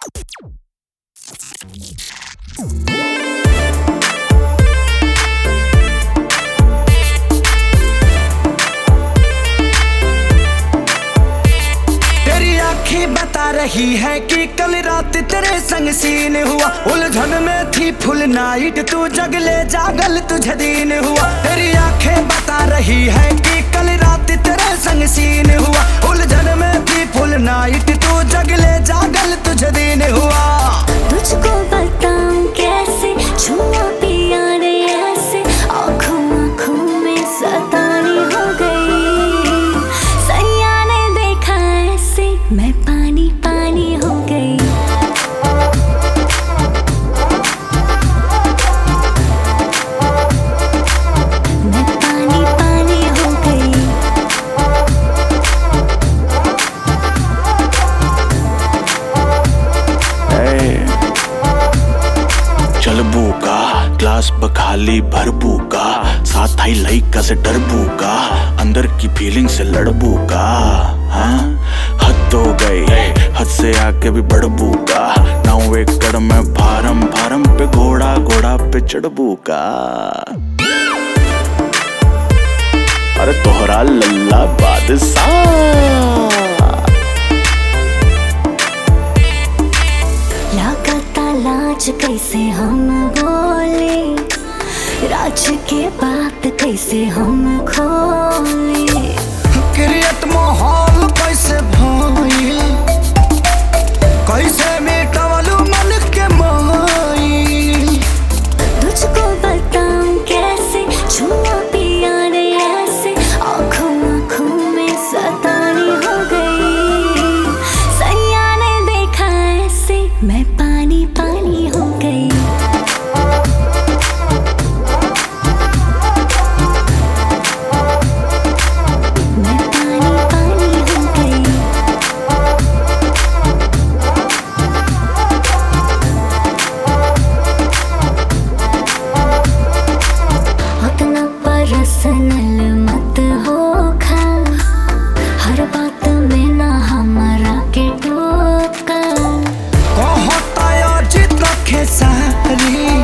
बता रही है कि कल रात तेरे संग सीन हुआ, उलझन में थी फुल नाइट, तू जगले जागल तुझे दिन हुआ। तेरी आंखें बता रही है कि कल रात तेरे संग सीन हुआ, उलझन में थी फुल नाइट, तू जगले जागल तुझे दिन हुआ। तुझको बताऊं कैसे छुआ पिया ने ऐसे, आँखों आँखों में सतानी हो गई। सैया ने देखा ऐसे मैं पानी पानी हो गई। मैं पानी पानी हो गई। चलबू का ग्लास बखाली भरबू का, साथ आई लइका से डरबू का, अंदर की फीलिंग से लड़बू का। हाँ हद हो गई, हद से आके भी बढ़बू का, नाउ एक कड़ में भारम भारम पे घोड़ा घोड़ा पे चढ़बू का। अरे तोहरा लल्ला बादशाह लाज कैसे हम बोले, राज के बात कैसे हम खोले। क्रिएट माहौल कैसे भइल, कैसे मिटावलू मन के माइल। तुझको बताऊं कैसे छुआ पिया ने ऐसे, आँखों आँखों में सतानी हो गई। सैया ने देखा ऐसे मैं पानी पानी हो गई। मैं पानी पानी हो गई। उतना पर्सनल मत हो खा, हर बात में ना हमारा के टोका। सारी